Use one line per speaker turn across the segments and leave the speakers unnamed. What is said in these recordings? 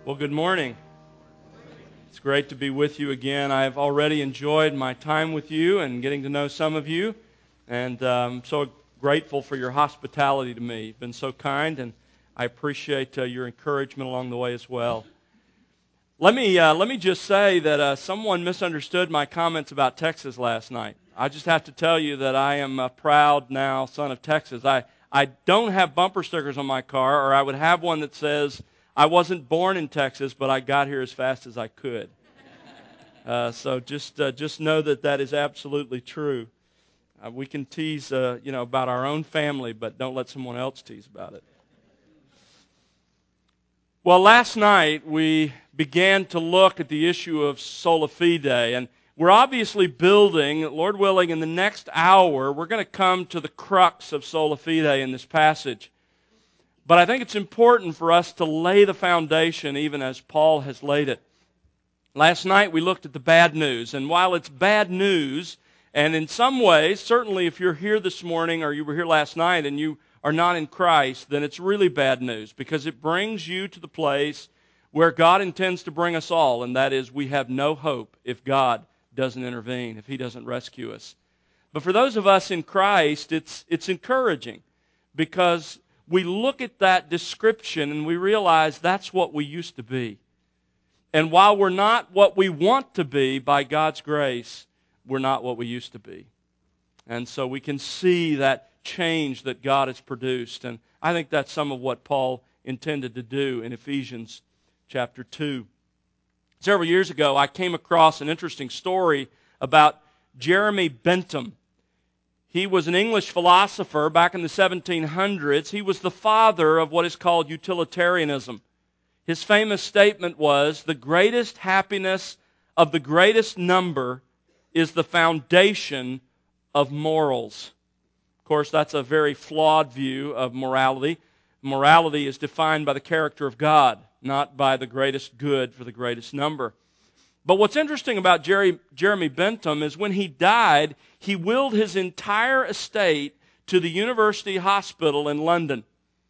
Well, good morning. It's great to be with you again. I've already enjoyed my time with you and getting to know some of you, and I'm so grateful for your hospitality to me. You've been so kind, and I appreciate your encouragement along the way as well. Let me just say that someone misunderstood my comments about Texas last night. I just have to tell you that I am a proud now son of Texas. I don't have bumper stickers on my car, or I would have one that says, I wasn't born in Texas, but I got here as fast as I could. So just know that is absolutely true. We can tease about our own family, but don't let someone else tease about it. Well, last night we began to look at the issue of sola fide, and we're obviously building, Lord willing, in the next hour, we're going to come to the crux of sola fide in this passage. But I think it's important for us to lay the foundation even as Paul has laid it. Last night we looked at the bad news, and while it's bad news, and in some ways, certainly if you're here this morning or you were here last night and you are not in Christ, then it's really bad news because it brings you to the place where God intends to bring us all, and that is we have no hope if God doesn't intervene, if He doesn't rescue us. But for those of us in Christ, it's encouraging because we look at that description and we realize that's what we used to be. And while we're not what we want to be, by God's grace, we're not what we used to be. And so we can see that change that God has produced. And I think that's some of what Paul intended to do in Ephesians chapter 2. Several years ago, I came across an interesting story about Jeremy Bentham. He was an English philosopher back in the 1700s. He was the father of what is called utilitarianism. His famous statement was, the greatest happiness of the greatest number is the foundation of morals. Of course, that's a very flawed view of morality. Morality is defined by the character of God, not by the greatest good for the greatest number. But what's interesting about Jeremy Bentham is when he died, he willed his entire estate to the University Hospital in London,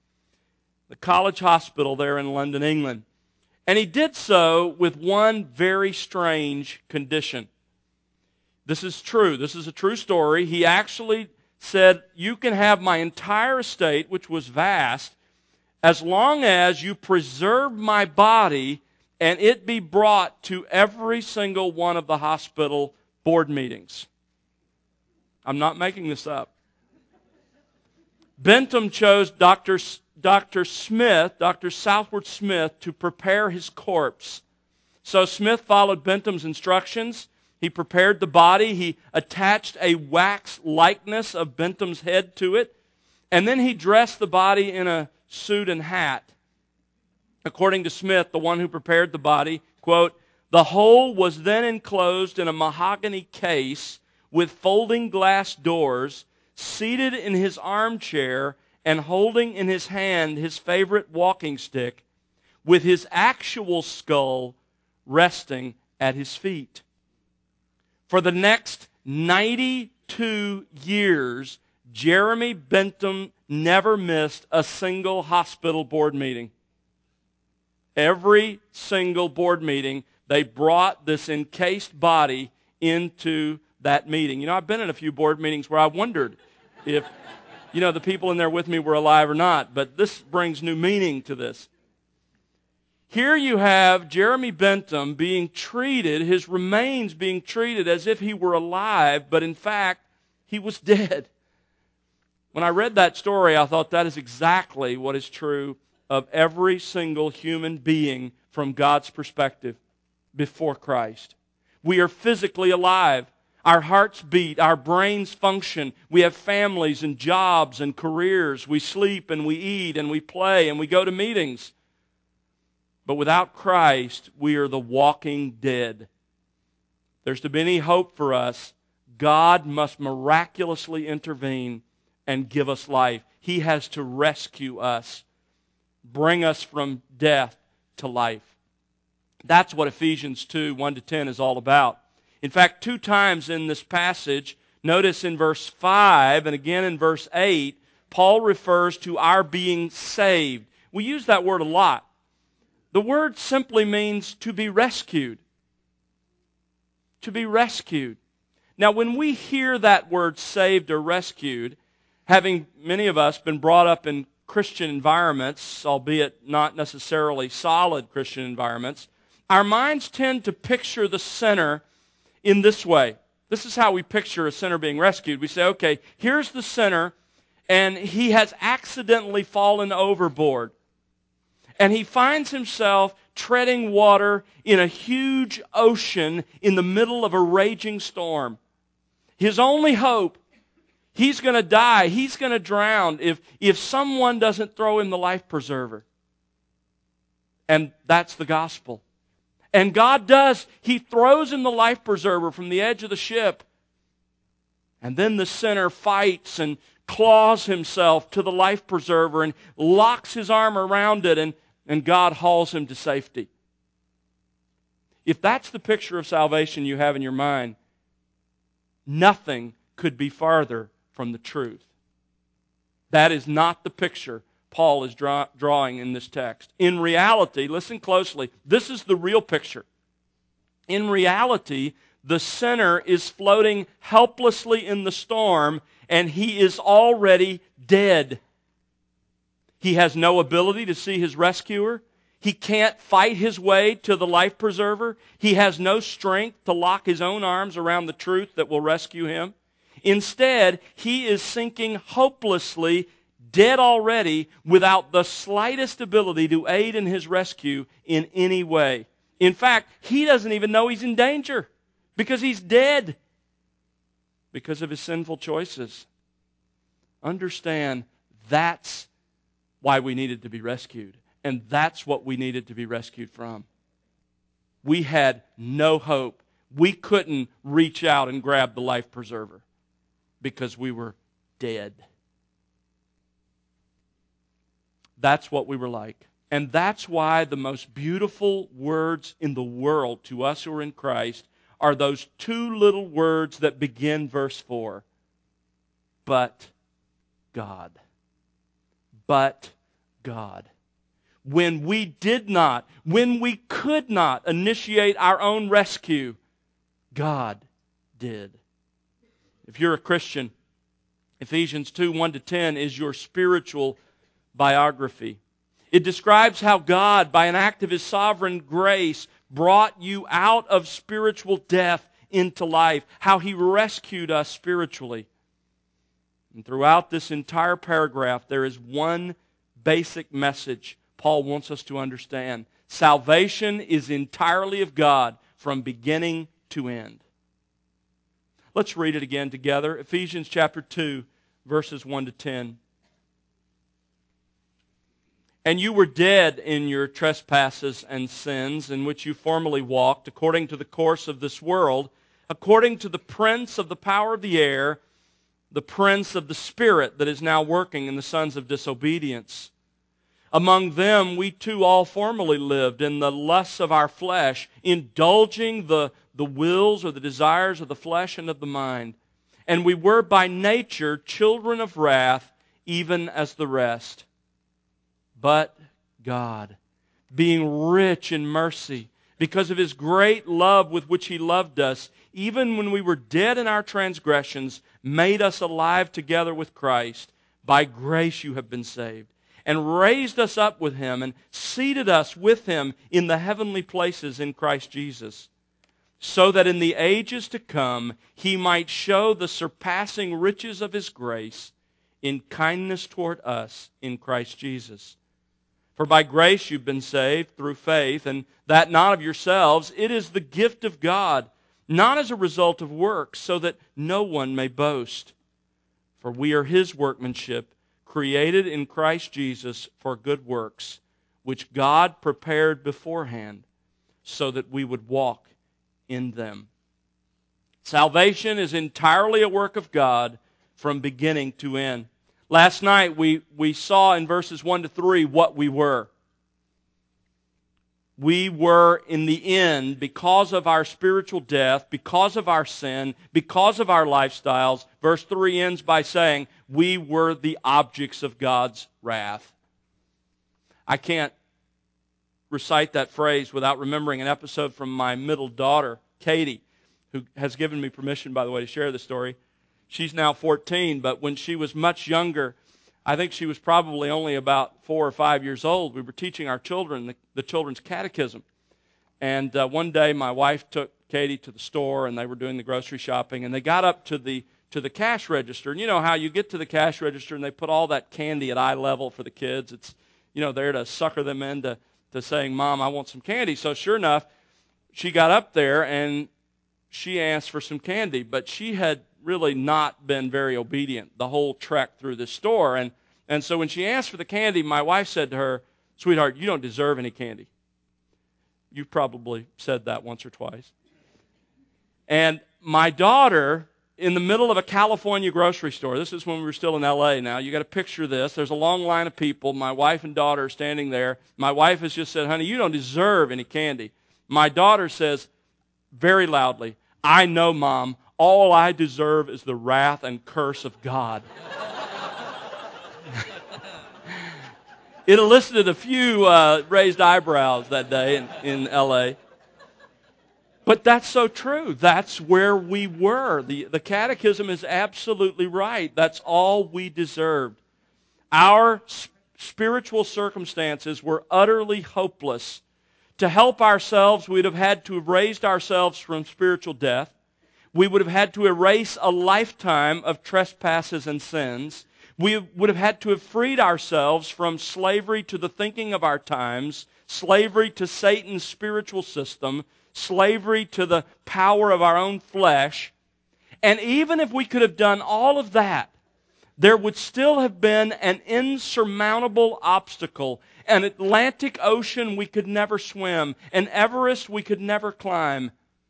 the College Hospital there in London, England. And he did so with one very strange condition. This is true. This is a true story. He actually said, you can have my entire estate, which was vast, as long as you preserve my body and it be brought to every single one of the hospital board meetings. I'm not making this up. Bentham chose Dr. Southward Smith, to prepare his corpse. So Smith followed Bentham's instructions. He prepared the body. He attached a wax likeness of Bentham's head to it. And then he dressed the body in a suit and hat. According to Smith, the one who prepared the body, quote, the whole was then enclosed in a mahogany case with folding glass doors, seated in his armchair and holding in his hand his favorite walking stick, with his actual skull resting at his feet. For the next 92 years, Jeremy Bentham never missed a single hospital board meeting. Every single board meeting, they brought this encased body into that meeting. You know, I've been in a few board meetings where I wondered if, the people in there with me were alive or not, but this brings new meaning to this. Here you have Jeremy Bentham being treated, his remains being treated as if he were alive, but in fact, he was dead. When I read that story, I thought that is exactly what is true of every single human being from God's perspective before Christ. We are physically alive. Our hearts beat, our brains function. We have families and jobs and careers. We sleep and we eat and we play and we go to meetings. But without Christ, we are the walking dead. If there's to be any hope for us, God must miraculously intervene and give us life. He has to rescue us, bring us from death to life. That's what Ephesians 2, 1-10 is all about. In fact, 2 times in this passage, notice in verse 5 and again in verse 8, Paul refers to our being saved. We use that word a lot. The word simply means to be rescued. To be rescued. Now, when we hear that word saved or rescued, having many of us been brought up in Christian environments, albeit not necessarily solid Christian environments, our minds tend to picture the sinner in this way. This is how we picture a sinner being rescued. We say, okay, here's the sinner, and he has accidentally fallen overboard. And he finds himself treading water in a huge ocean in the middle of a raging storm. His only hope, he's going to die, he's going to drown if someone doesn't throw him the life preserver. And that's the gospel. And God does. He throws him the life preserver from the edge of the ship. And then the sinner fights and claws himself to the life preserver and locks his arm around it, and God hauls him to safety. If that's the picture of salvation you have in your mind, nothing could be farther from the truth. That is not the picture Paul is drawing in this text. In reality, listen closely, this is the real picture. In reality, the sinner is floating helplessly in the storm, and he is already dead. He has no ability to see his rescuer. He can't fight his way to the life preserver. He has no strength to lock his own arms around the truth that will rescue him. Instead, he is sinking hopelessly, dead already, without the slightest ability to aid in his rescue in any way. In fact, he doesn't even know he's in danger because he's dead because of his sinful choices. Understand, that's why we needed to be rescued. And that's what we needed to be rescued from. We had no hope. We couldn't reach out and grab the life preserver because we were dead. That's what we were like. And that's why the most beautiful words in the world to us who are in Christ are those two little words that begin verse 4. But God. But God. When we did not, when we could not initiate our own rescue, God did. If you're a Christian, Ephesians 2, 1-10 is your spiritual biography. It describes how God, by an act of His sovereign grace, brought you out of spiritual death into life, how He rescued us spiritually. And throughout this entire paragraph, there is one basic message Paul wants us to understand. Salvation is entirely of God from beginning to end. Let's read it again together. Ephesians chapter 2, verses 1-10. And you were dead in your trespasses and sins, in which you formerly walked, according to the course of this world, according to the prince of the power of the air, the prince of the spirit that is now working in the sons of disobedience. Among them we too all formerly lived in the lusts of our flesh, indulging the wills or the desires of the flesh and of the mind. And we were by nature children of wrath, even as the rest. But God, being rich in mercy, because of His great love with which He loved us, even when we were dead in our transgressions, made us alive together with Christ. By grace you have been saved, and raised us up with Him, and seated us with Him in the heavenly places in Christ Jesus, so that in the ages to come He might show the surpassing riches of His grace in kindness toward us in Christ Jesus. For by grace you've been saved through faith, and that not of yourselves. It is the gift of God, not as a result of works, so that no one may boast. For we are His workmanship, created in Christ Jesus for good works, which God prepared beforehand, so that we would walk in them. Salvation is entirely a work of God from beginning to end. Last night we saw in verses 1-3 what we were. We were in the end, because of our spiritual death, because of our sin, because of our lifestyles. Verse 3 ends by saying, we were the objects of God's wrath. I can't recite that phrase without remembering an episode from my middle daughter, Katie, who has given me permission, by the way, to share this story. She's now 14, but when she was much younger, I think she was probably only about 4 or 5 years old, we were teaching our children the children's catechism. And one day my wife took Katie to the store, and they were doing the grocery shopping, and they got up to the cash register. And you know how you get to the cash register and they put all that candy at eye level for the kids. It's, there to sucker them into saying, Mom, I want some candy. So sure enough, she got up there and she asked for some candy, but she had really not been very obedient the whole trek through the store. And so when she asked for the candy, my wife said to her, Sweetheart, you don't deserve any candy. You've probably said that once or twice. And my daughter, in the middle of a California grocery store, this is when we were still in L.A. now, you got to picture this. There's a long line of people. My wife and daughter are standing there. My wife has just said, Honey, you don't deserve any candy. My daughter says very loudly, I know, Mom, all I deserve is the wrath and curse of God. It elicited a few raised eyebrows that day in L.A. But that's so true. That's where we were. The catechism is absolutely right. That's all we deserved. Our spiritual circumstances were utterly hopeless. To help ourselves, we'd have had to have raised ourselves from spiritual death. We would have had to erase a lifetime of trespasses and sins. We would have had to have freed ourselves from slavery to the thinking of our times, slavery to Satan's spiritual system, slavery to the power of our own flesh. And even if we could have done all of that, there would still have been an insurmountable obstacle, an Atlantic Ocean we could never swim, an Everest we could never climb.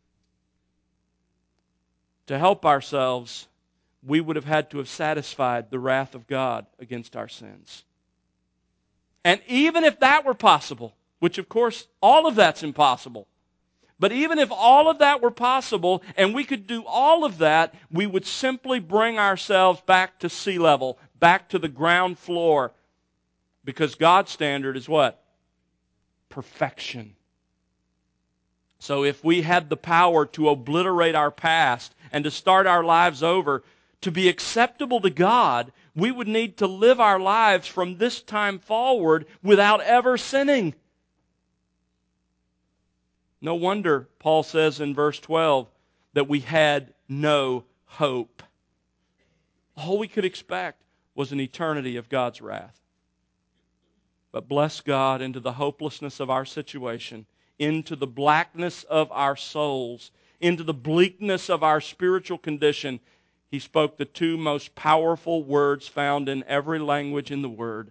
To help ourselves, we would have had to have satisfied the wrath of God against our sins. And even if that were possible, which of course all of that's impossible, but even if all of that were possible and we could do all of that, we would simply bring ourselves back to sea level, back to the ground floor, because God's standard is what? Perfection. So if we had the power to obliterate our past and to start our lives over, to be acceptable to God, we would need to live our lives from this time forward without ever sinning. No wonder Paul says in verse 12 that we had no hope. All we could expect was an eternity of God's wrath. But bless God, into the hopelessness of our situation, into the blackness of our souls, into the bleakness of our spiritual condition, He spoke the two most powerful words found in every language in the world,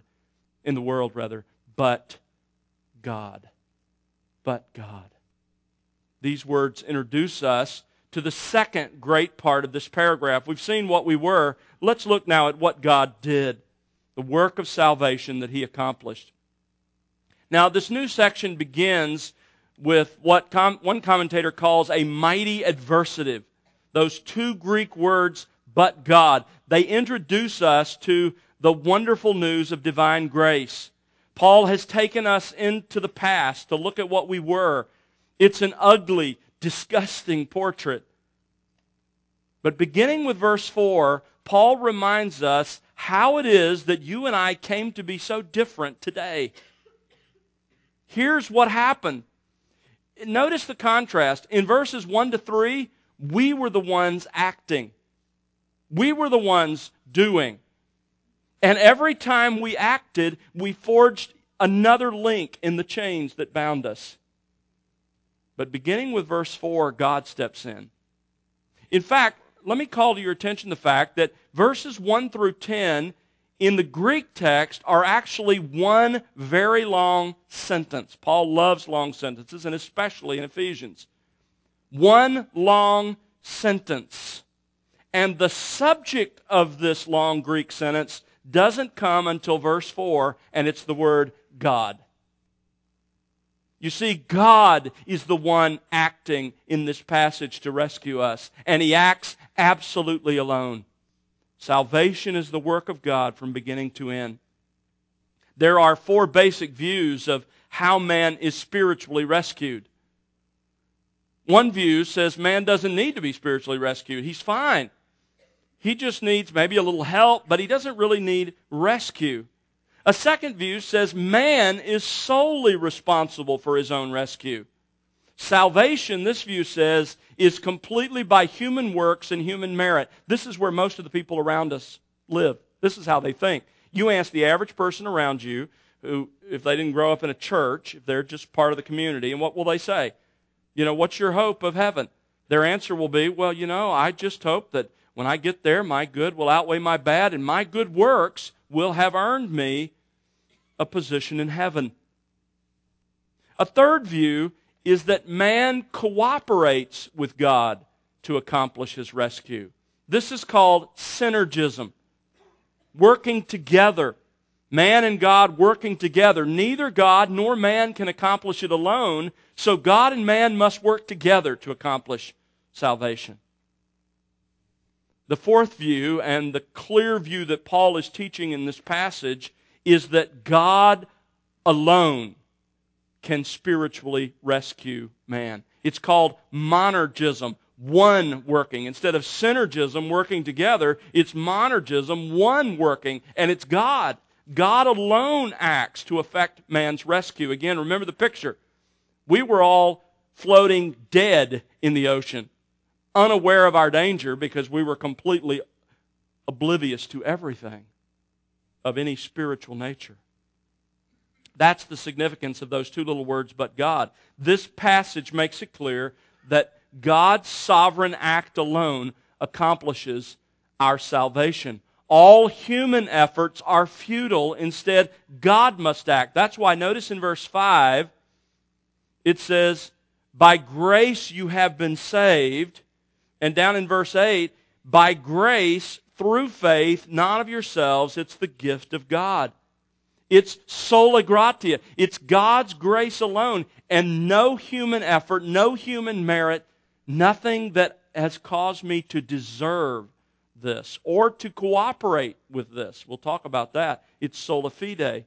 but God. But God. These words introduce us to the second great part of this paragraph. We've seen what we were. Let's look now at what God did, the work of salvation that He accomplished. Now, this new section begins with what one commentator calls a mighty adversative. Those two Greek words, but God. They introduce us to the wonderful news of divine grace. Paul has taken us into the past to look at what we were. It's an ugly, disgusting portrait. But beginning with verse 4, Paul reminds us how it is that you and I came to be so different today. Here's what happened. Notice the contrast. In verses 1 to 3, we were the ones acting. We were the ones doing. And every time we acted, we forged another link in the chains that bound us. But beginning with verse 4, God steps in. In fact, let me call to your attention the fact that verses 1 through 10 in the Greek text are actually one very long sentence. Paul loves long sentences, and especially in Ephesians. One long sentence. And the subject of this long Greek sentence doesn't come until verse 4, and it's the word God. You see, God is the one acting in this passage to rescue us, and He acts absolutely alone. Salvation is the work of God from beginning to end. There are four basic views of how man is spiritually rescued. One view says man doesn't need to be spiritually rescued. He's fine. He just needs maybe a little help, but he doesn't really need rescue. A second view says man is solely responsible for his own rescue. Salvation, this view says, is completely by human works and human merit. This is where most of the people around us live. This is how they think. You ask the average person around you, who, if they didn't grow up in a church, if they're just part of the community, and what will they say? What's your hope of heaven? Their answer will be, well, I just hope that when I get there, my good will outweigh my bad, and my good works will have earned me a position in heaven. A third view is that man cooperates with God to accomplish his rescue. This is called synergism, working together. Man and God working together. Neither God nor man can accomplish it alone, so God and man must work together to accomplish salvation. The fourth view, and the clear view that Paul is teaching in this passage, is that God alone can spiritually rescue man. It's called monergism, one working. Instead of synergism, working together, it's monergism, one working, and it's God. God alone acts to effect man's rescue. Again, remember the picture. We were all floating dead in the ocean, unaware of our danger because we were completely oblivious to everything of any spiritual nature. That's the significance of those two little words, but God. This passage makes it clear that God's sovereign act alone accomplishes our salvation. All human efforts are futile. Instead, God must act. That's why, notice in verse 5, it says, by grace you have been saved. And down in verse 8, by grace, through faith, not of yourselves, it's the gift of God. It's sola gratia. It's God's grace alone, and no human effort, no human merit, nothing that has caused me to deserve this or to cooperate with this. We'll talk about that. It's sola fide.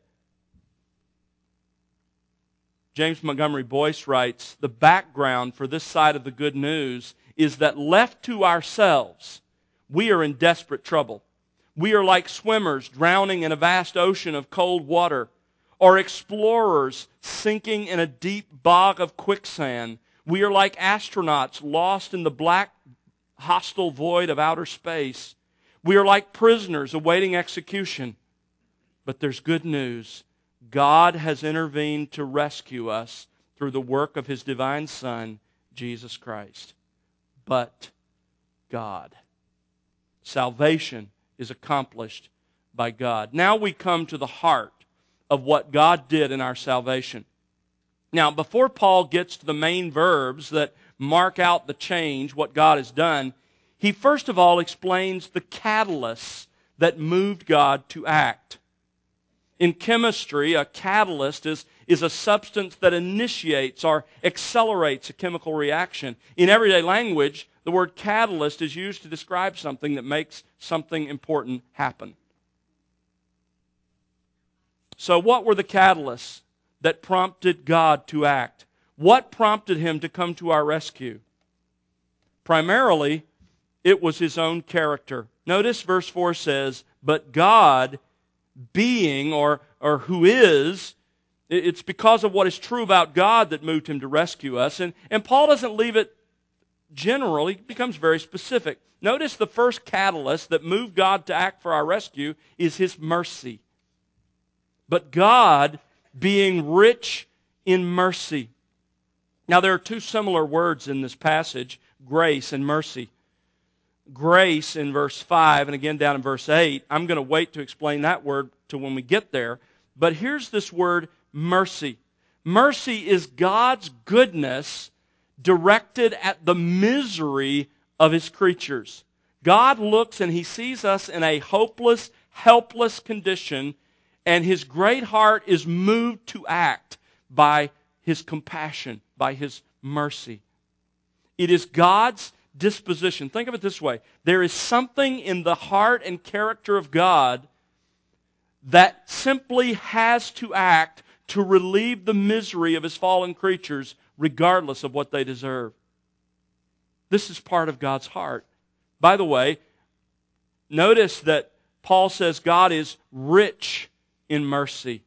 James Montgomery Boyce writes, the background for this side of the good news is that left to ourselves, we are in desperate trouble. We are like swimmers drowning in a vast ocean of cold water, or explorers sinking in a deep bog of quicksand. We are like astronauts lost in the black, hostile void of outer space. We are like prisoners awaiting execution. But there's good news. God has intervened to rescue us through the work of His divine Son, Jesus Christ. But God. Salvation is accomplished by God. Now we come to the heart of what God did in our salvation. Now, before Paul gets to the main verbs that mark out the change, what God has done, he first of all explains the catalysts that moved God to act. In chemistry, a catalyst is a substance that initiates or accelerates a chemical reaction. In everyday language, the word catalyst is used to describe something that makes something important happen. So what were the catalysts that prompted God to act? What prompted Him to come to our rescue? Primarily, it was His own character. Notice verse 4 says, but God being or who is, it's because of what is true about God that moved Him to rescue us. And Paul doesn't leave it general. He becomes very specific. Notice the first catalyst that moved God to act for our rescue is His mercy. But God being rich in mercy. Now there are two similar words in this passage, grace and mercy. Grace in verse 5 and again down in verse 8. I'm going to wait to explain that word to when we get there. But here's this word, mercy. Mercy is God's goodness directed at the misery of His creatures. God looks and He sees us in a hopeless, helpless condition, and His great heart is moved to act by His compassion, by His mercy. It is God's disposition. Think of it this way. There is something in the heart and character of God that simply has to act to relieve the misery of His fallen creatures regardless of what they deserve. This is part of God's heart. By the way, notice that Paul says God is rich in mercy.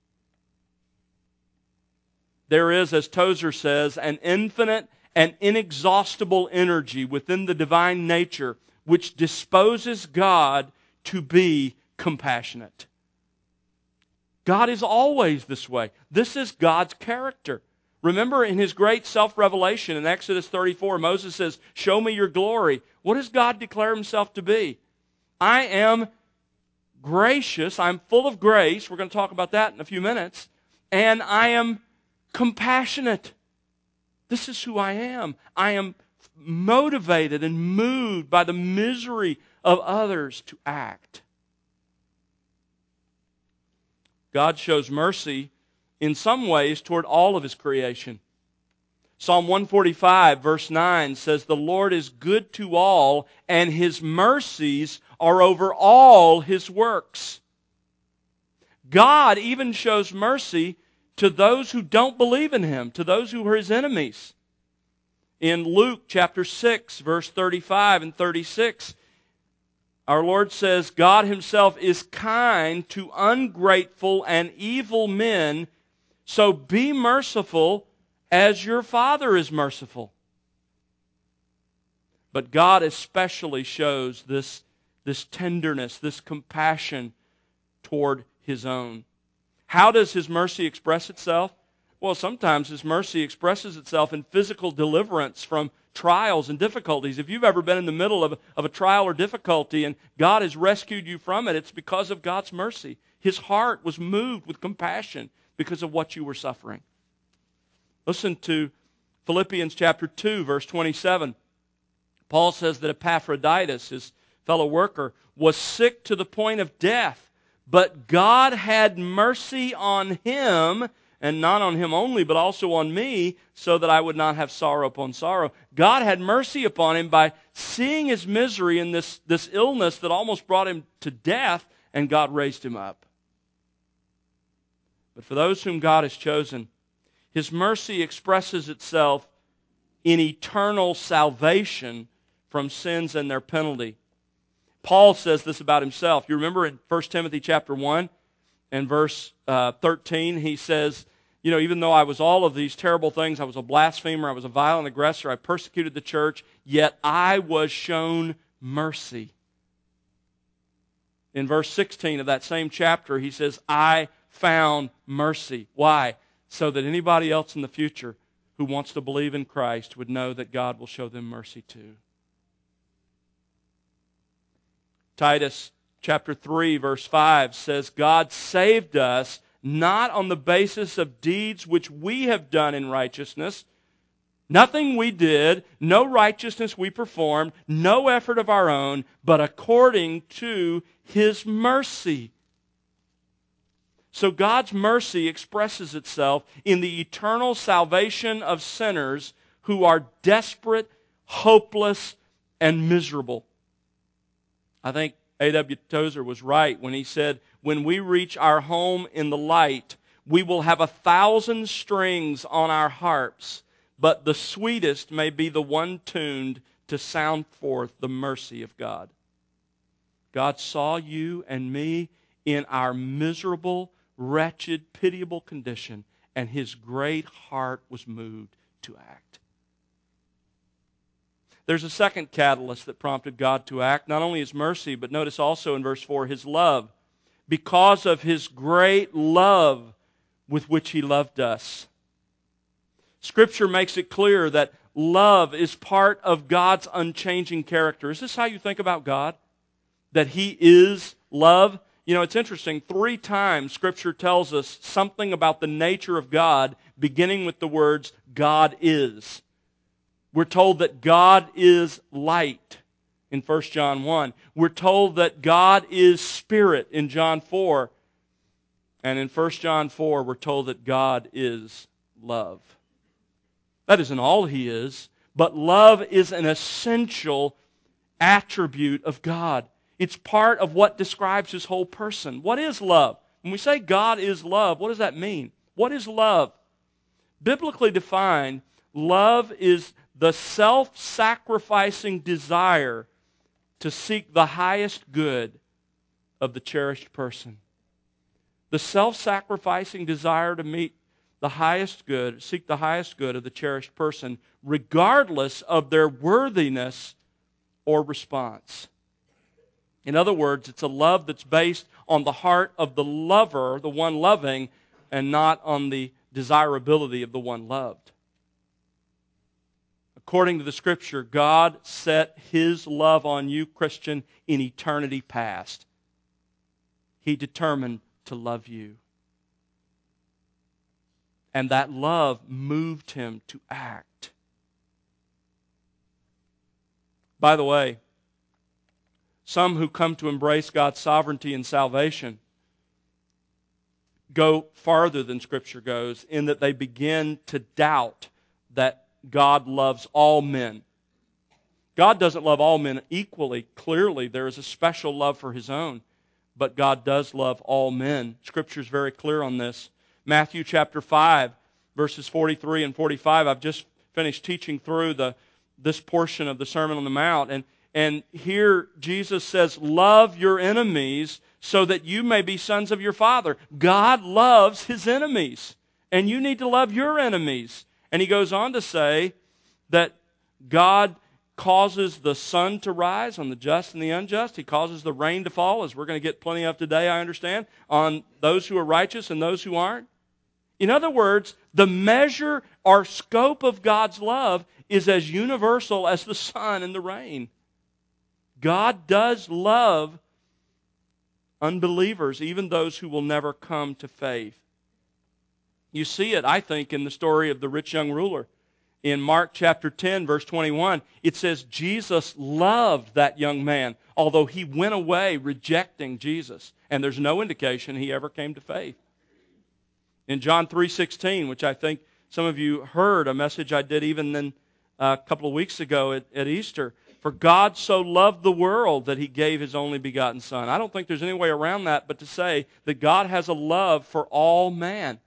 There is, as Tozer says, an infinite and inexhaustible energy within the divine nature which disposes God to be compassionate. God is always this way. This is God's character. Remember in His great self-revelation in Exodus 34, Moses says, "Show me your glory." What does God declare Himself to be? I am gracious, I'm full of grace, we're going to talk about that in a few minutes, and I am compassionate. This is who I am. I am motivated and moved by the misery of others to act. God shows mercy in some ways toward all of His creation. Psalm 145 verse 9 says, "The Lord is good to all, and His mercies are over all His works." God even shows mercy to those who don't believe in Him, to those who are His enemies. In Luke chapter 6, verse 35 and 36, our Lord says, "God Himself is kind to ungrateful and evil men, so be merciful as your Father is merciful." But God especially shows this tenderness, this compassion toward His own. How does His mercy express itself? Well, sometimes His mercy expresses itself in physical deliverance from trials and difficulties. If you've ever been in the middle of a trial or difficulty and God has rescued you from it, it's because of God's mercy. His heart was moved with compassion because of what you were suffering. Listen to Philippians chapter 2, verse 27. Paul says that Epaphroditus, his fellow worker, was sick to the point of death, but God had mercy on him, and not on him only, but also on me, so that I would not have sorrow upon sorrow. God had mercy upon him by seeing his misery in this illness that almost brought him to death, and God raised him up. But for those whom God has chosen, His mercy expresses itself in eternal salvation from sins and their penalty. Paul says this about himself. You remember in 1 Timothy chapter 1 and verse 13, he says, even though I was all of these terrible things, I was a blasphemer, I was a violent aggressor, I persecuted the church, yet I was shown mercy. In verse 16 of that same chapter, he says, I found mercy. Why? So that anybody else in the future who wants to believe in Christ would know that God will show them mercy too. Titus chapter 3 verse 5 says, God saved us not on the basis of deeds which we have done in righteousness, nothing we did, no righteousness we performed, no effort of our own, but according to His mercy. So God's mercy expresses itself in the eternal salvation of sinners who are desperate, hopeless, and miserable. I think A.W. Tozer was right when he said, when we reach our home in the light, we will have 1,000 strings on our harps, but the sweetest may be the one tuned to sound forth the mercy of God. God saw you and me in our miserable, wretched, pitiable condition, and His great heart was moved to act. There's a second catalyst that prompted God to act, not only His mercy, but notice also in verse 4, His love. Because of His great love with which He loved us. Scripture makes it clear that love is part of God's unchanging character. Is this how you think about God? That He is love? It's interesting. 3 times Scripture tells us something about the nature of God, beginning with the words, God is. We're told that God is light in 1 John 1. We're told that God is spirit in John 4. And in 1 John 4, we're told that God is love. That isn't all He is, but love is an essential attribute of God. It's part of what describes His whole person. What is love? When we say God is love, what does that mean? What is love? Biblically defined, love is the self-sacrificing desire to seek the highest good of the cherished person. The self-sacrificing desire to meet the highest good, seek the highest good of the cherished person, regardless of their worthiness or response. In other words, it's a love that's based on the heart of the lover, the one loving, and not on the desirability of the one loved. According to the Scripture, God set His love on you, Christian, in eternity past. He determined to love you. And that love moved Him to act. By the way, some who come to embrace God's sovereignty and salvation go farther than Scripture goes in that they begin to doubt that God loves all men. God doesn't love all men equally. Clearly, there is a special love for His own, but God does love all men. Scripture is very clear on this. Matthew chapter 5, verses 43 and 45. I've just finished teaching through this portion of the Sermon on the Mount, and here Jesus says, love your enemies so that you may be sons of your Father. God loves His enemies, and you need to love your enemies. And He goes on to say that God causes the sun to rise on the just and the unjust. He causes the rain to fall, as we're going to get plenty of today, I understand, on those who are righteous and those who aren't. In other words, the measure or scope of God's love is as universal as the sun and the rain. God does love unbelievers, even those who will never come to faith. You see it, I think, in the story of the rich young ruler. In Mark chapter 10, verse 21, it says Jesus loved that young man, although he went away rejecting Jesus. And there's no indication he ever came to faith. In John 3:16, which I think some of you heard, a message I did even then a couple of weeks ago at Easter, for God so loved the world that He gave His only begotten Son. I don't think there's any way around that but to say that God has a love for all man.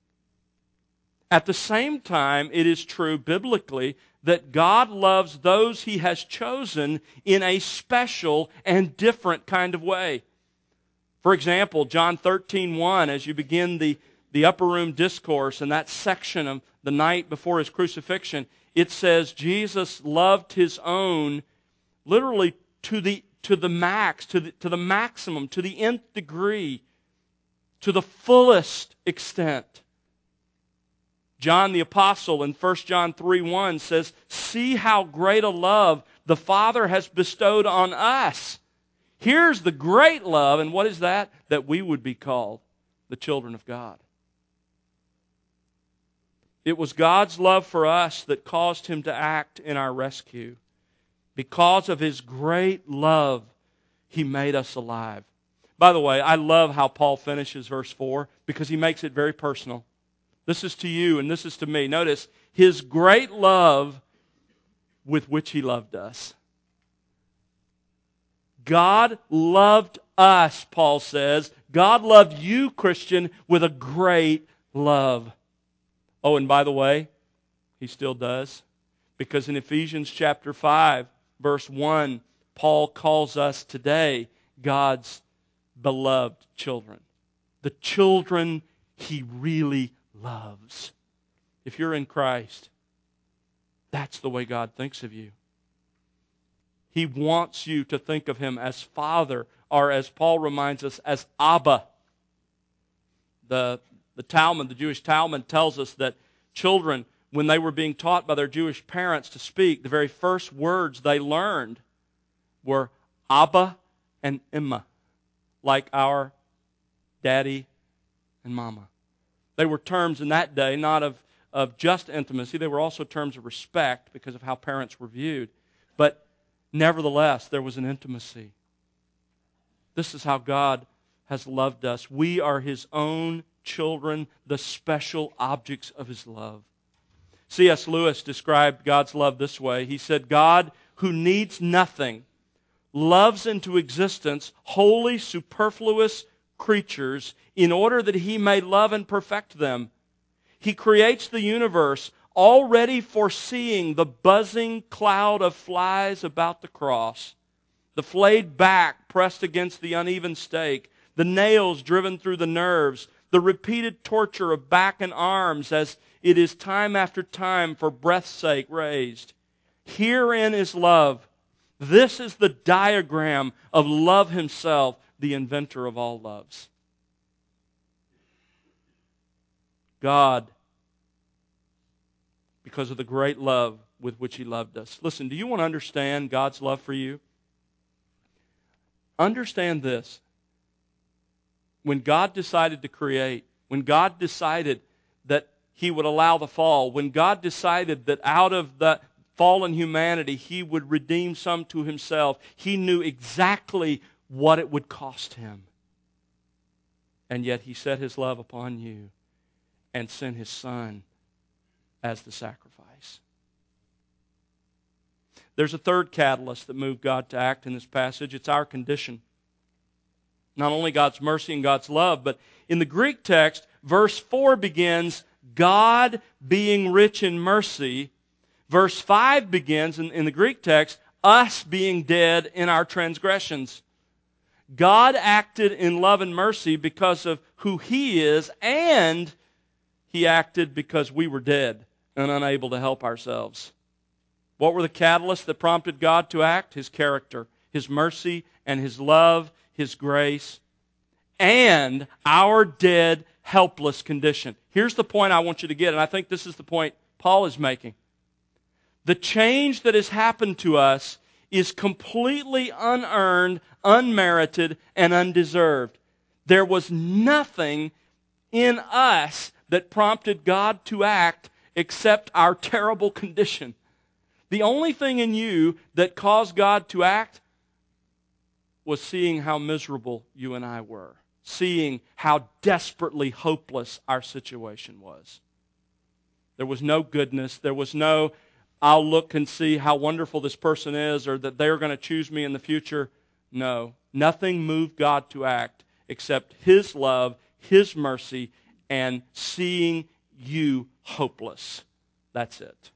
At the same time, it is true biblically that God loves those He has chosen in a special and different kind of way. For example, John 13:1, as you begin the upper room discourse and that section of the night before His crucifixion, it says Jesus loved His own literally to the max, to the maximum, to the nth degree, to the fullest extent. John the Apostle in 1 John 3:1 says, see how great a love the Father has bestowed on us. Here's the great love, and what is that? That we would be called the children of God. It was God's love for us that caused Him to act in our rescue. Because of His great love, He made us alive. By the way, I love how Paul finishes verse 4 because he makes it very personal. This is to you and this is to me. Notice, His great love with which He loved us. God loved us, Paul says. God loved you, Christian, with a great love. Oh, and by the way, He still does. Because in Ephesians chapter 5, verse 1, Paul calls us today God's beloved children. The children He really loves. If you're in Christ, that's the way God thinks of you. He wants you to think of Him as Father, or as Paul reminds us, as Abba. The Talmud, the Jewish Talmud, tells us that children, when they were being taught by their Jewish parents to speak, the very first words they learned were Abba and Imma, like our daddy and mama. They were terms in that day not of just intimacy. They were also terms of respect because of how parents were viewed. But nevertheless, there was an intimacy. This is how God has loved us. We are His own children, the special objects of His love. C.S. Lewis described God's love this way. He said, God, who needs nothing, loves into existence wholly superfluous creatures in order that He may love and perfect them. He creates the universe, already foreseeing the buzzing cloud of flies about the cross, the flayed back pressed against the uneven stake, the nails driven through the nerves, the repeated torture of back and arms as it is time after time for breath's sake raised. Herein is love. This is the diagram of love himself, the inventor of all loves. God, because of the great love with which he loved us. Listen, do you want to understand God's love for you? Understand this. When God decided to create, when God decided that he would allow the fall, when God decided that out of the fallen humanity he would redeem some to himself, he knew exactly what it would cost him. And yet he set his love upon you and sent his Son as the sacrifice. There's a third catalyst that moved God to act in this passage. It's our condition. Not only God's mercy and God's love, but in the Greek text, verse 4 begins, God being rich in mercy. Verse 5 begins, in the Greek text, us being dead in our transgressions. God acted in love and mercy because of who he is, and he acted because we were dead and unable to help ourselves. What were the catalysts that prompted God to act? His character, his mercy, and his love, his grace, and our dead, helpless condition. Here's the point I want you to get, and I think this is the point Paul is making. The change that has happened to us is completely unearned, unmerited, and undeserved. There was nothing in us that prompted God to act except our terrible condition. The only thing in you that caused God to act was seeing how miserable you and I were, seeing how desperately hopeless our situation was. There was no goodness. There was no, I'll look and see how wonderful this person is or that they're going to choose me in the future. No, nothing moved God to act except his love, his mercy, and seeing you hopeless. That's it.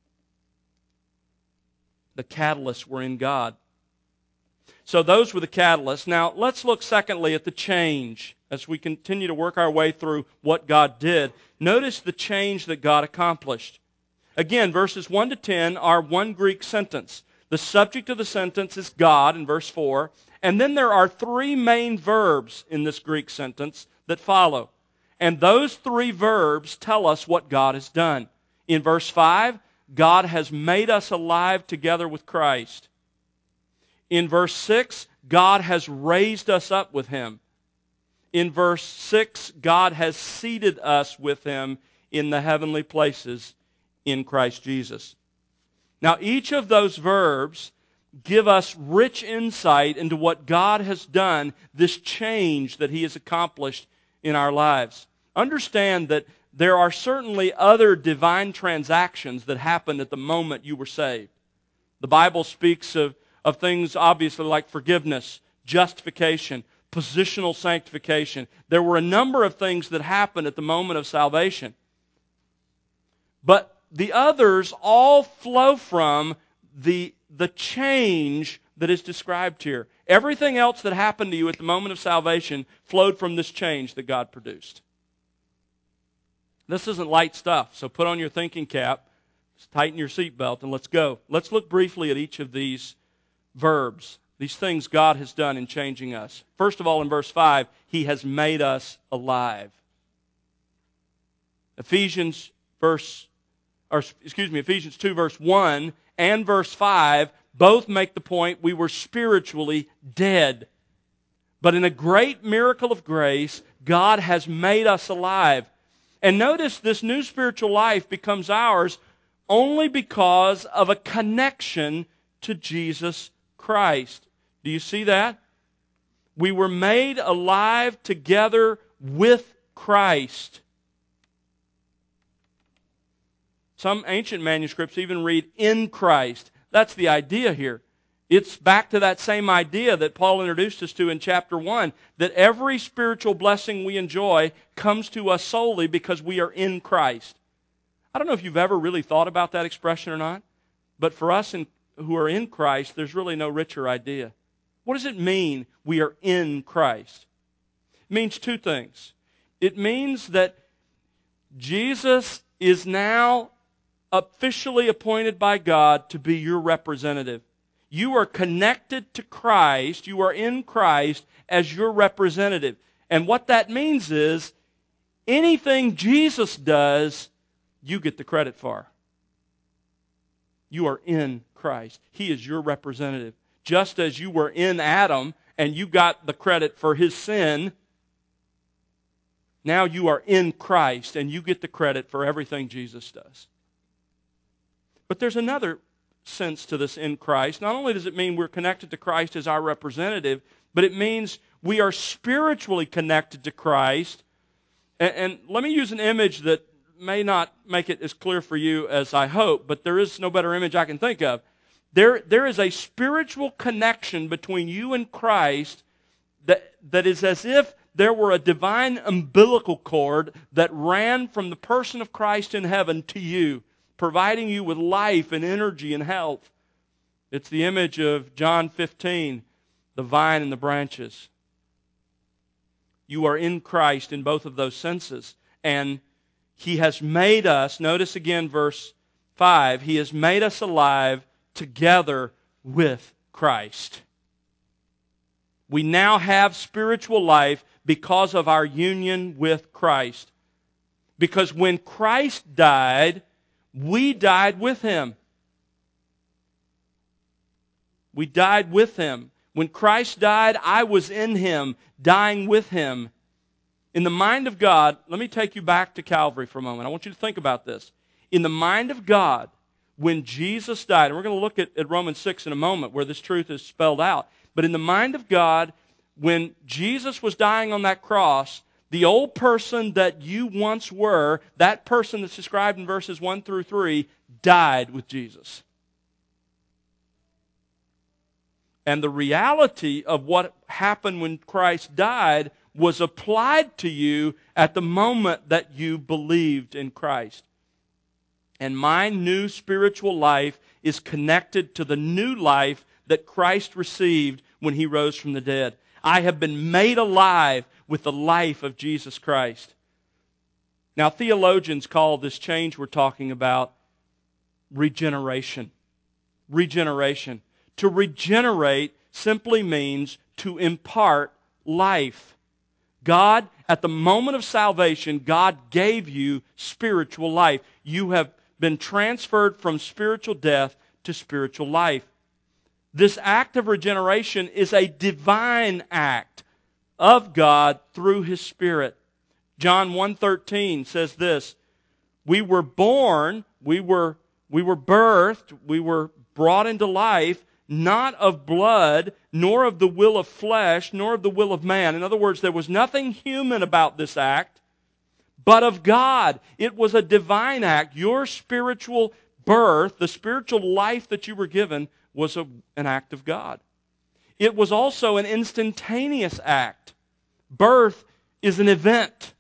The catalysts were in God. So those were the catalysts. Now, let's look secondly at the change as we continue to work our way through what God did. Notice the change that God accomplished. Again, verses 1 to 10 are one Greek sentence. The subject of the sentence is God in verse 4. And then there are three main verbs in this Greek sentence that follow. And those three verbs tell us what God has done. In verse 5, God has made us alive together with Christ. In verse 6, God has raised us up with him. In verse 6, God has seated us with him in the heavenly places in Christ Jesus. Now, each of those verbs give us rich insight into what God has done, this change that he has accomplished in our lives. Understand that there are certainly other divine transactions that happened at the moment you were saved. The Bible speaks of things obviously like forgiveness, justification, positional sanctification. There were a number of things that happened at the moment of salvation. But the others all flow from the change that is described here. Everything else that happened to you at the moment of salvation flowed from this change that God produced. This isn't light stuff, so put on your thinking cap, tighten your seatbelt, and let's go. Let's look briefly at each of these verbs, these things God has done in changing us. First of all, in verse 5, he has made us alive. Ephesians 2, verse 1 and verse 5 both make the point we were spiritually dead. But in a great miracle of grace, God has made us alive. And notice this new spiritual life becomes ours only because of a connection to Jesus Christ. Do you see that? We were made alive together with Christ. Some ancient manuscripts even read in Christ. That's the idea here. It's back to that same idea that Paul introduced us to in chapter 1, that every spiritual blessing we enjoy comes to us solely because we are in Christ. I don't know if you've ever really thought about that expression or not, but for us who are in Christ, there's really no richer idea. What does it mean we are in Christ? It means two things. It means that Jesus is now officially appointed by God to be your representative. You are connected to Christ, you are in Christ as your representative. And what that means is, anything Jesus does, you get the credit for. You are in Christ. He is your representative. Just as you were in Adam and you got the credit for his sin, now you are in Christ and you get the credit for everything Jesus does. But there's another sense to this in Christ. Not only does it mean we're connected to Christ as our representative, but it means we are spiritually connected to Christ. And let me use an image that may not make it as clear for you as I hope, but there is no better image I can think of. There is a spiritual connection between you and Christ that is as if there were a divine umbilical cord that ran from the person of Christ in heaven to you, providing you with life and energy and health. It's the image of John 15, the vine and the branches. You are in Christ in both of those senses. And He has made us, notice again verse 5, He has made us alive together with Christ. We now have spiritual life because of our union with Christ. Because when Christ died, we died with Him. We died with Him. When Christ died, I was in Him, dying with Him. In the mind of God, let me take you back to Calvary for a moment. I want you to think about this. In the mind of God, when Jesus died, and we're going to look at Romans 6 in a moment where this truth is spelled out, but in the mind of God, when Jesus was dying on that cross, the old person that you once were, that person that's described in verses 1 through 3, died with Jesus. And the reality of what happened when Christ died was applied to you at the moment that you believed in Christ. And my new spiritual life is connected to the new life that Christ received when He rose from the dead. I have been made alive with the life of Jesus Christ. Now, theologians call this change we're talking about regeneration. Regeneration. To regenerate simply means to impart life. God, at the moment of salvation, God gave you spiritual life. You have been transferred from spiritual death to spiritual life. This act of regeneration is a divine act of God through His Spirit. John 1:13 says this, we were born, we were birthed, we were brought into life, not of blood, nor of the will of flesh, nor of the will of man. In other words, there was nothing human about this act, but of God. It was a divine act. Your spiritual birth, the spiritual life that you were given, was an act of God. It was also an instantaneous act. Birth is an event.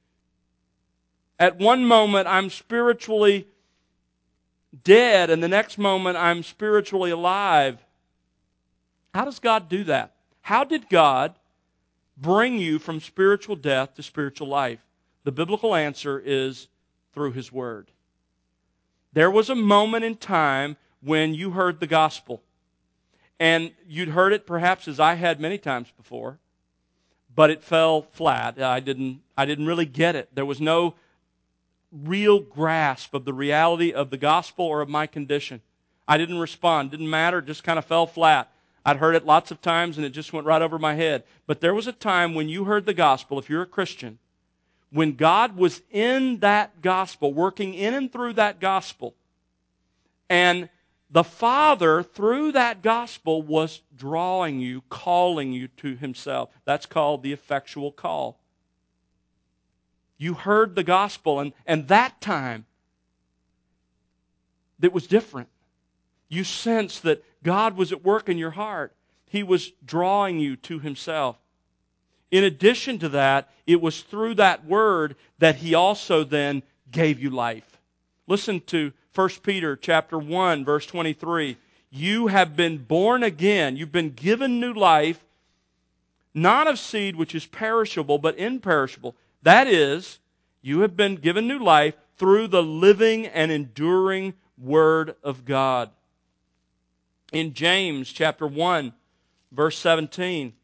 At one moment, I'm spiritually dead, and the next moment, I'm spiritually alive. How does God do that? How did God bring you from spiritual death to spiritual life? The biblical answer is through His Word. There was a moment in time when you heard the gospel. And you'd heard it perhaps as I had many times before, but it fell flat. I didn't really get it. There was no real grasp of the reality of the gospel or of my condition. I didn't respond. Didn't matter. It just kind of fell flat. I'd heard it lots of times and it just went right over my head. But there was a time when you heard the gospel, if you're a Christian, when God was in that gospel, working in and through that gospel, and the Father, through that gospel, was drawing you, calling you to Himself. That's called the effectual call. You heard the gospel, and that time, it was different. You sensed that God was at work in your heart. He was drawing you to Himself. In addition to that, it was through that Word that He also then gave you life. Listen to 1 Peter chapter 1, verse 23. You have been born again. You've been given new life, not of seed which is perishable, but imperishable. That is, you have been given new life through the living and enduring Word of God. In James chapter 1, verse 18,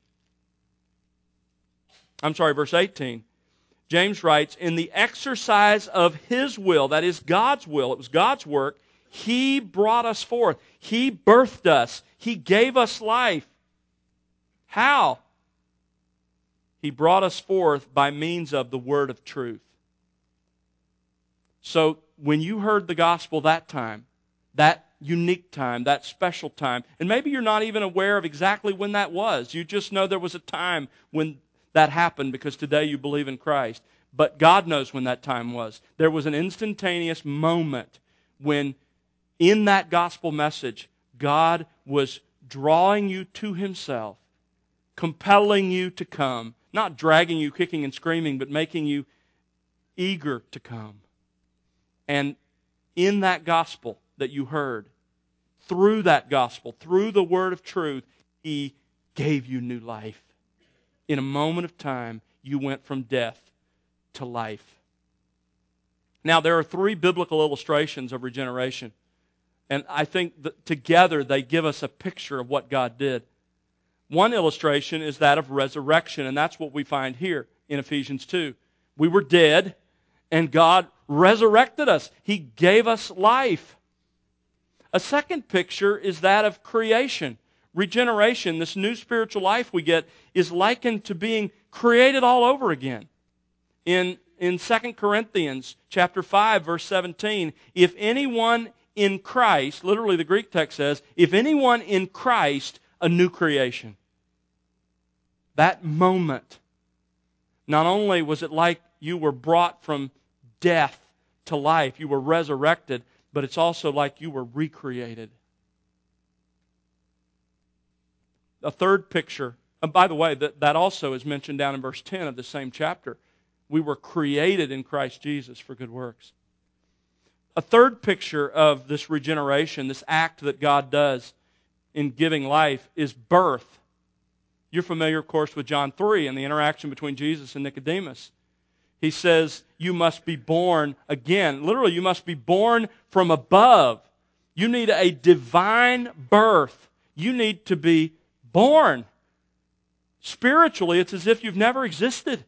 James writes, in the exercise of His will, that is God's will, it was God's work, He brought us forth. He birthed us. He gave us life. How? He brought us forth by means of the word of truth. So when you heard the gospel that time, that unique time, that special time, and maybe you're not even aware of exactly when that was. You just know there was a time when that happened because today you believe in Christ. But God knows when that time was. There was an instantaneous moment when in that gospel message, God was drawing you to Himself, compelling you to come, not dragging you kicking and screaming, but making you eager to come. And in that gospel that you heard, through that gospel, through the word of truth, He gave you new life. In a moment of time, you went from death to life. Now, there are 3 biblical illustrations of regeneration. And I think that together they give us a picture of what God did. One illustration is that of resurrection, and that's what we find here in Ephesians 2. We were dead, and God resurrected us. He gave us life. A second picture is that of creation. Regeneration, this new spiritual life we get, is likened to being created all over again. In 2 Corinthians chapter 5, verse 17, if anyone in Christ, literally the Greek text says, if anyone in Christ, a new creation. That moment, not only was it like you were brought from death to life, you were resurrected, but it's also like you were recreated. A third picture, and by the way, that also is mentioned down in verse 10 of the same chapter. We were created in Christ Jesus for good works. A third picture of this regeneration, this act that God does in giving life, is birth. You're familiar, of course, with John 3 and the interaction between Jesus and Nicodemus. He says, you must be born again. Literally, you must be born from above. You need a divine birth. You need to be born. Spiritually, it's as if you've never existed.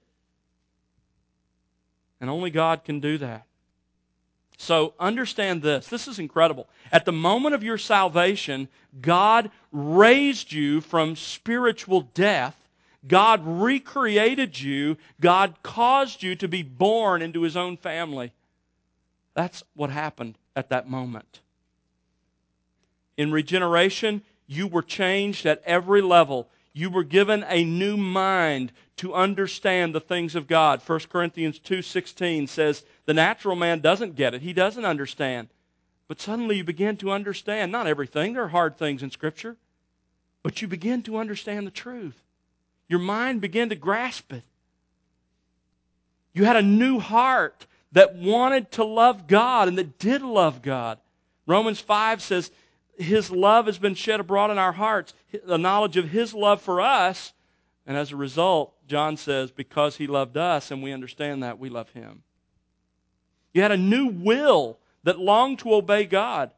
And only God can do that. So understand this. This is incredible. At the moment of your salvation, God raised you from spiritual death. God recreated you. God caused you to be born into His own family. That's what happened at that moment. In regeneration, you were changed at every level. You were given a new mind to understand the things of God. 1 Corinthians 2:16 says, the natural man doesn't get it. He doesn't understand. But suddenly you begin to understand. Not everything. There are hard things in Scripture. But you begin to understand the truth. Your mind began to grasp it. You had a new heart that wanted to love God and that did love God. Romans 5 says, His love has been shed abroad in our hearts, the knowledge of His love for us. And as a result, John says, because He loved us and we understand that, we love Him. You had a new will that longed to obey God.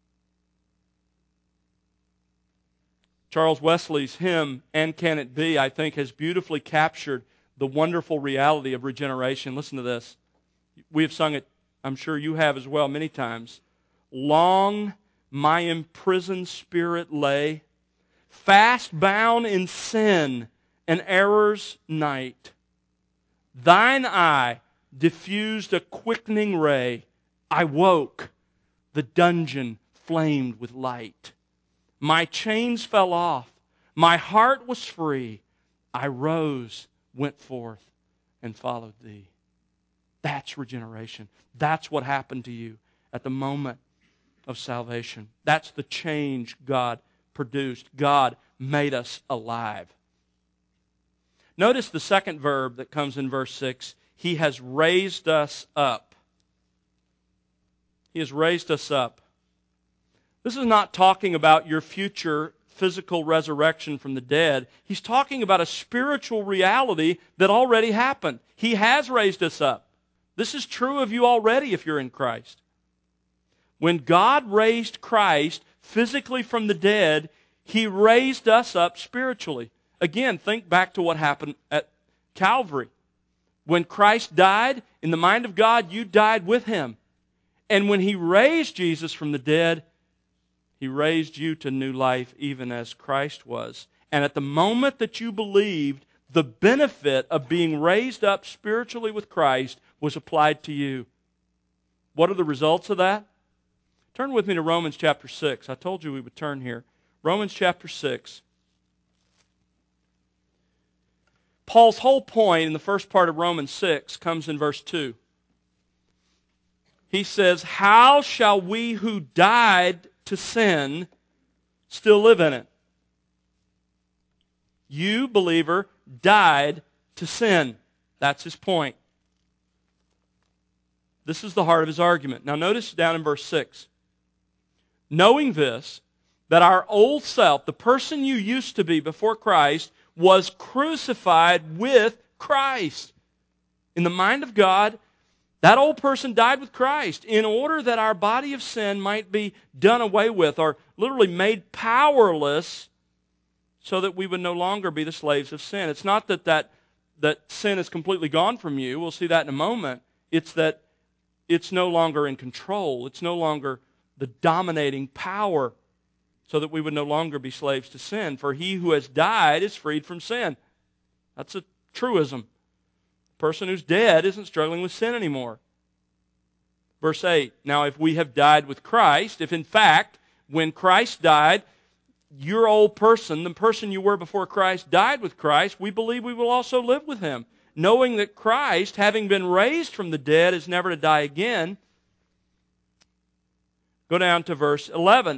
Charles Wesley's hymn, And Can It Be, I think has beautifully captured the wonderful reality of regeneration. Listen to this. We have sung it, I'm sure you have as well, many times. Long my imprisoned spirit lay, fast bound in sin and error's night. Thine eye diffused a quickening ray. I woke, the dungeon flamed with light. My chains fell off, my heart was free. I rose, went forth, and followed Thee. That's regeneration. That's what happened to you at the moment of salvation. That's the change God produced. God made us alive. Notice the second verb that comes in verse 6. He has raised us up. He has raised us up. This is not talking about your future physical resurrection from the dead. He's talking about a spiritual reality that already happened. He has raised us up. This is true of you already if you're in Christ. When God raised Christ physically from the dead, He raised us up spiritually. Again, think back to what happened at Calvary. When Christ died, in the mind of God, you died with Him. And when He raised Jesus from the dead, He raised you to new life even as Christ was. And at the moment that you believed, the benefit of being raised up spiritually with Christ was applied to you. What are the results of that? Turn with me to Romans chapter 6. I told you we would turn here. Romans chapter 6. Paul's whole point in the first part of Romans 6 comes in verse 2. He says, "How shall we who died to sin still live in it?" You, believer, died to sin. That's his point. This is the heart of his argument. Now notice down in verse 6. "Knowing this, that our old self, the person you used to be before Christ, was crucified with Christ." In the mind of God, that old person died with Christ in order that our body of sin might be done away with, or literally made powerless, so that we would no longer be the slaves of sin. It's not that sin is completely gone from you. We'll see that in a moment. It's that it's no longer in control. It's no longer the dominating power, so that we would no longer be slaves to sin. For he who has died is freed from sin. That's a truism. The person who's dead isn't struggling with sin anymore. Verse 8, "Now if we have died with Christ," if in fact, when Christ died, your old person, the person you were before Christ, died with Christ, we believe we will also live with Him, knowing that Christ, having been raised from the dead, is never to die again. Go down to verse 11.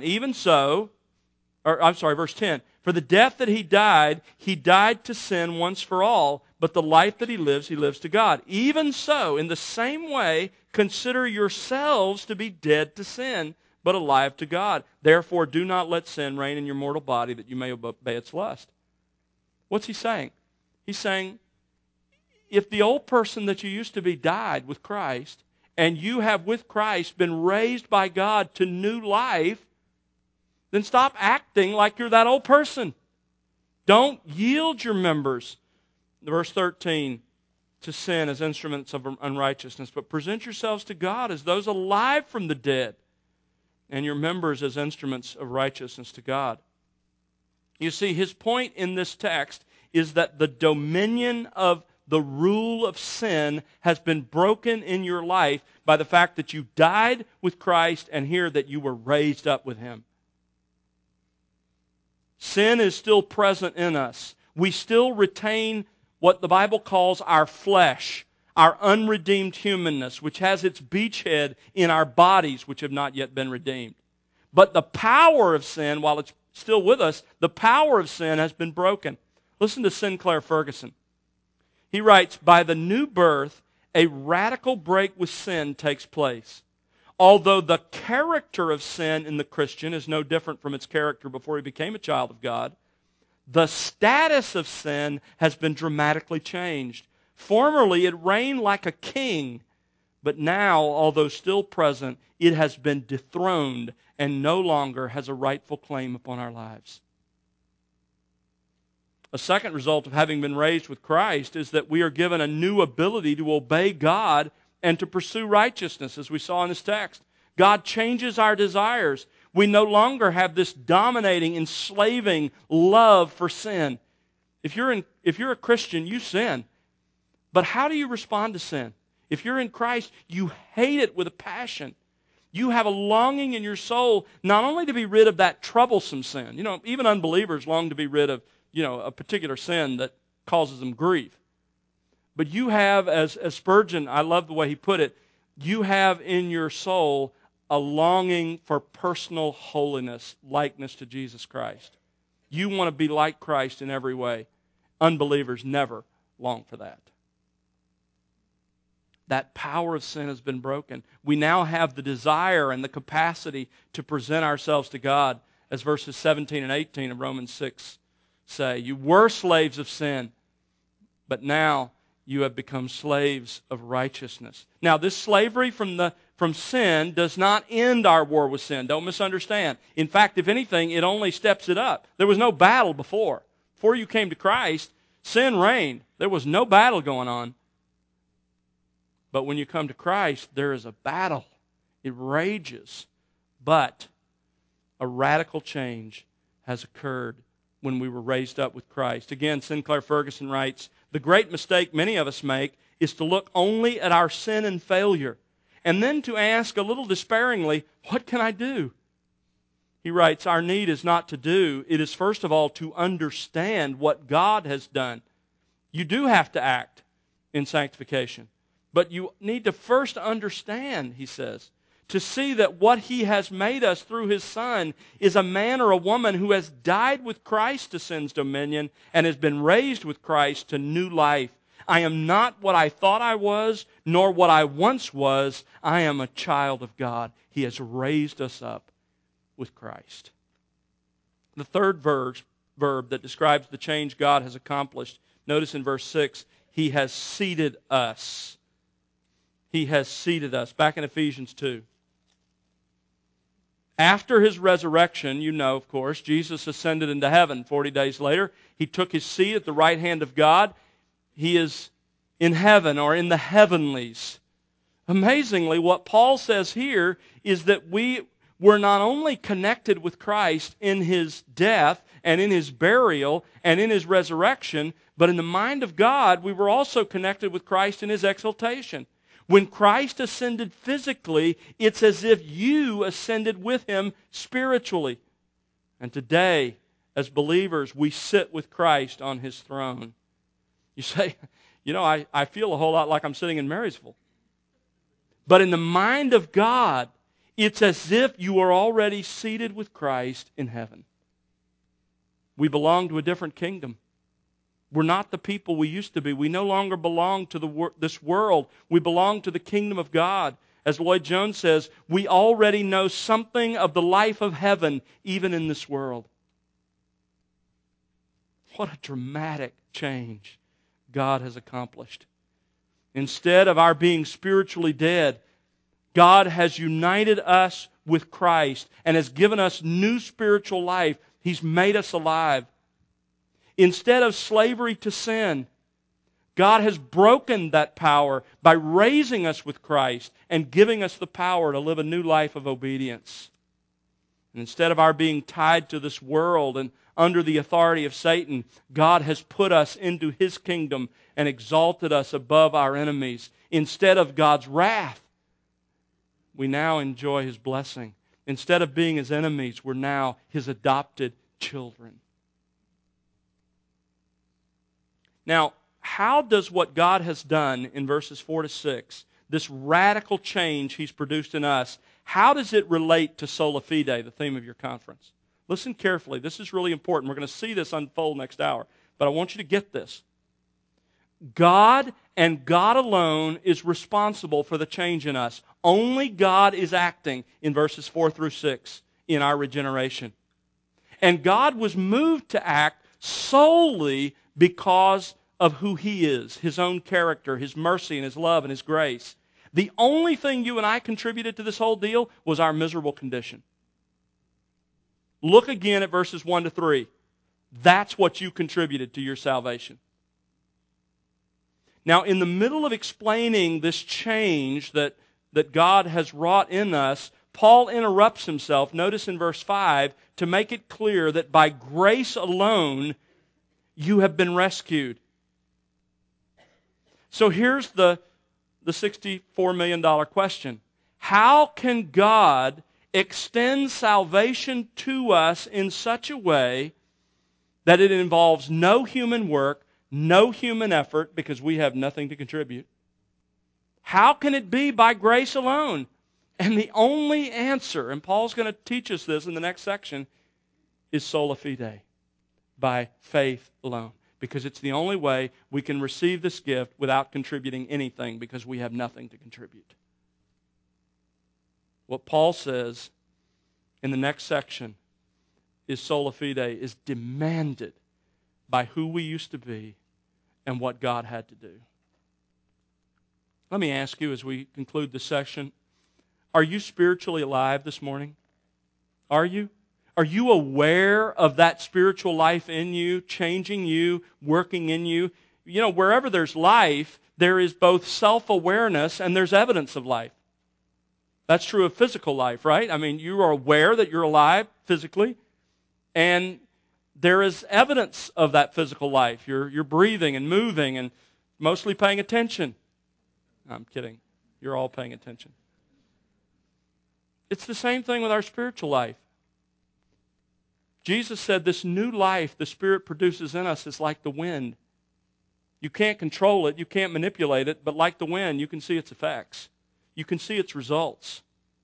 Verse 10. "For the death that He died to sin once for all, but the life that He lives to God. Even so, in the same way, consider yourselves to be dead to sin, but alive to God. Therefore, do not let sin reign in your mortal body, that you may obey its lust." What's he saying? He's saying, if the old person that you used to be died with Christ, and you have with Christ been raised by God to new life, then stop acting like you're that old person. Don't yield your members, verse 13, to sin as instruments of unrighteousness, but present yourselves to God as those alive from the dead, and your members as instruments of righteousness to God. You see, his point in this text is that the dominion of the rule of sin has been broken in your life by the fact that you died with Christ, and here that you were raised up with Him. Sin is still present in us. We still retain what the Bible calls our flesh, our unredeemed humanness, which has its beachhead in our bodies, which have not yet been redeemed. But the power of sin, while it's still with us, the power of sin has been broken. Listen to Sinclair Ferguson. He writes, "By the new birth, a radical break with sin takes place. Although the character of sin in the Christian is no different from its character before he became a child of God, the status of sin has been dramatically changed. Formerly, it reigned like a king, but now, although still present, it has been dethroned and no longer has a rightful claim upon our lives." A second result of having been raised with Christ is that we are given a new ability to obey God and to pursue righteousness, as we saw in this text. God changes our desires. We no longer have this dominating, enslaving love for sin. If you're a Christian, you sin. But how do you respond to sin? If you're in Christ, you hate it with a passion. You have a longing in your soul not only to be rid of that troublesome sin. Even unbelievers long to be rid of a particular sin that causes them grief. But you have, as Spurgeon, I love the way he put it, you have in your soul a longing for personal holiness, likeness to Jesus Christ. You want to be like Christ in every way. Unbelievers never long for that. That power of sin has been broken. We now have the desire and the capacity to present ourselves to God, as verses 17 and 18 of Romans 6 say. You were slaves of sin, but now you have become slaves of righteousness. Now, this slavery from sin does not end our war with sin. Don't misunderstand. In fact, if anything, it only steps it up. There was no battle before. Before you came to Christ, sin reigned. There was no battle going on. But when you come to Christ, there is a battle. It rages. But a radical change has occurred when we were raised up with Christ. Again, Sinclair Ferguson writes, the great mistake many of us make is to look only at our sin and failure, and then to ask a little despairingly, what can I do? He writes, our need is not to do, it is first of all to understand what God has done. You do have to act in sanctification, but you need to first understand, he says, to see that what He has made us through His Son is a man or a woman who has died with Christ to sin's dominion and has been raised with Christ to new life. I am not what I thought I was, nor what I once was. I am a child of God. He has raised us up with Christ. The third verb that describes the change God has accomplished, notice in verse 6, He has seated us. He has seated us. Back in Ephesians 2. After His resurrection, you know, of course, Jesus ascended into heaven. 40 days later, He took His seat at the right hand of God. He is in heaven or in the heavenlies. Amazingly, what Paul says here is that we were not only connected with Christ in His death and in His burial and in His resurrection, but in the mind of God, we were also connected with Christ in His exaltation. When Christ ascended physically, it's as if you ascended with Him spiritually. And today, as believers, we sit with Christ on His throne. You say, I feel a whole lot like I'm sitting in Marysville. But in the mind of God, it's as if you are already seated with Christ in heaven. We belong to a different kingdom. We're not the people we used to be. We no longer belong to this world. We belong to the kingdom of God. As Lloyd Jones says, we already know something of the life of heaven, even in this world. What a dramatic change God has accomplished. Instead of our being spiritually dead, God has united us with Christ and has given us new spiritual life. He's made us alive. Instead of slavery to sin, God has broken that power by raising us with Christ and giving us the power to live a new life of obedience. And instead of our being tied to this world and under the authority of Satan, God has put us into His kingdom and exalted us above our enemies. Instead of God's wrath, we now enjoy His blessing. Instead of being His enemies, we're now His adopted children. Now, how does what God has done in verses 4 to 6, this radical change He's produced in us, how does it relate to Sola Fide, the theme of your conference? Listen carefully. This is really important. We're going to see this unfold next hour. But I want you to get this. God and God alone is responsible for the change in us. Only God is acting in verses 4 through 6 in our regeneration. And God was moved to act solely because of who He is, His own character, His mercy and His love and His grace. The only thing you and I contributed to this whole deal was our miserable condition. Look again at verses 1 to 3. That's what you contributed to your salvation. Now, in the middle of explaining this change that God has wrought in us, Paul interrupts himself, notice in verse 5, to make it clear that by grace alone you have been rescued. So here's the $64 million question. How can God extend salvation to us in such a way that it involves no human work, no human effort, because we have nothing to contribute? How can it be by grace alone? And the only answer, and Paul's going to teach us this in the next section, is sola fide, by faith alone. Because it's the only way we can receive this gift without contributing anything, because we have nothing to contribute. What Paul says in the next section is sola fide is demanded by who we used to be and what God had to do. Let me ask you as we conclude this section, are you spiritually alive this morning? Are you? Are you aware of that spiritual life in you, changing you, working in you? You know, wherever there's life, there is both self-awareness and there's evidence of life. That's true of physical life, right? I mean, you are aware that you're alive physically, and there is evidence of that physical life. You're breathing and moving and mostly paying attention. I'm kidding. You're all paying attention. It's the same thing with our spiritual life. Jesus said this new life the Spirit produces in us is like the wind. You can't control it, you can't manipulate it, but like the wind, you can see its effects. You can see its results.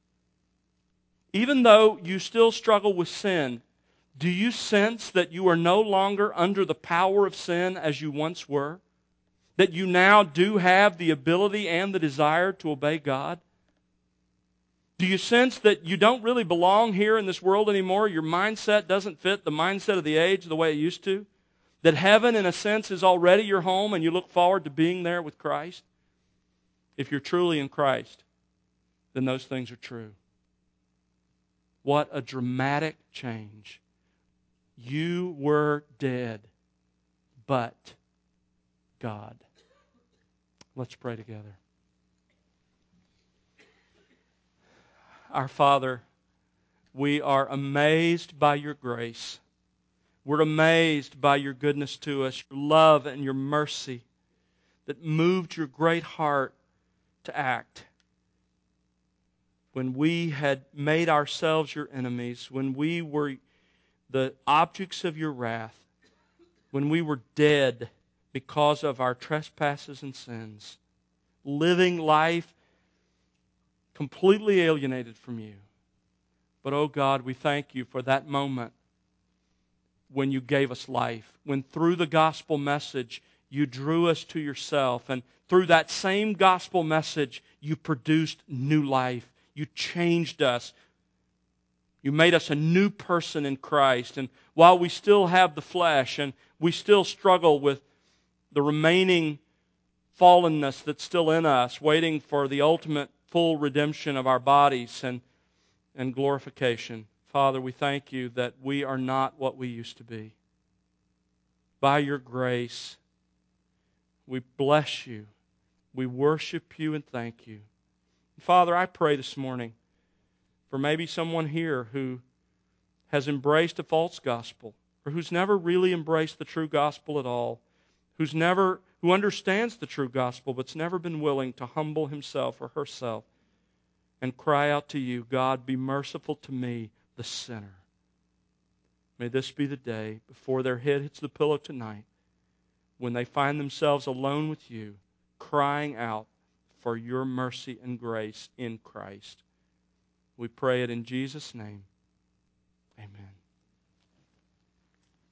Even though you still struggle with sin, do you sense that you are no longer under the power of sin as you once were? That you now do have the ability and the desire to obey God? Do you sense that you don't really belong here in this world anymore? Your mindset doesn't fit the mindset of the age the way it used to? That heaven, in a sense, is already your home and you look forward to being there with Christ? If you're truly in Christ, then those things are true. What a dramatic change. You were dead, but God. Let's pray together. Our Father, we are amazed by your grace. We're amazed by your goodness to us, your love and your mercy that moved your great heart to act. When we had made ourselves your enemies, when we were the objects of your wrath, when we were dead because of our trespasses and sins, living life completely alienated from you. But, oh God, we thank you for that moment when you gave us life, when through the gospel message you drew us to yourself, and through that same gospel message you produced new life. You changed us. You made us a new person in Christ. And while we still have the flesh and we still struggle with the remaining fallenness that's still in us, waiting for the ultimate full redemption of our bodies and glorification, Father, we thank you that we are not what we used to be. By your grace, we bless you. We worship you and thank you. Father, I pray this morning for maybe someone here who has embraced a false gospel, or who's never really embraced the true gospel at all, who understands the true gospel but's never been willing to humble himself or herself and cry out to you, God, be merciful to me, the sinner. May this be the day before their head hits the pillow tonight, when they find themselves alone with you, crying out for your mercy and grace in Christ. We pray it in Jesus' name. Amen.